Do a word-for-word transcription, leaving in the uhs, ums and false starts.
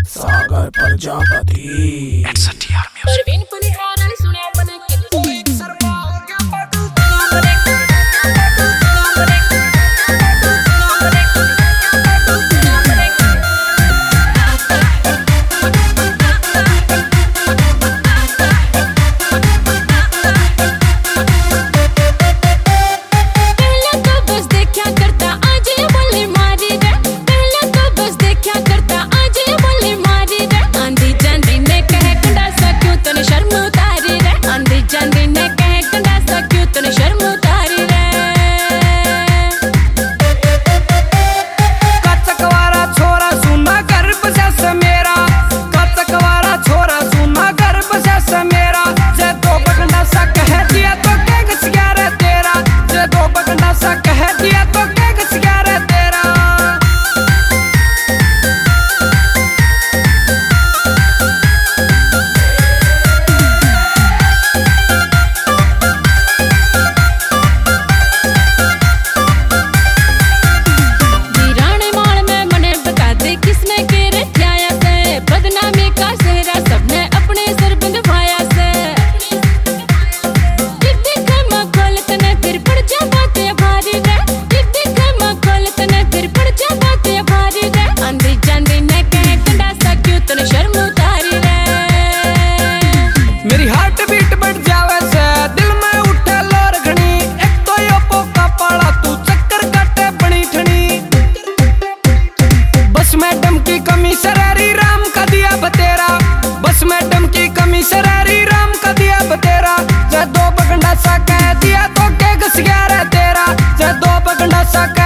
सागर प्रजापति परवीन पुलिहार सुने बने कि मैडम की कमी सरारी राम का दिया बतेरा, बस मैडम की कमी सरारी राम का दिया बतेरा। जब दो बगंडा सा कह दिया तो के घस गया रे तेरा, जब दो बगंडा सा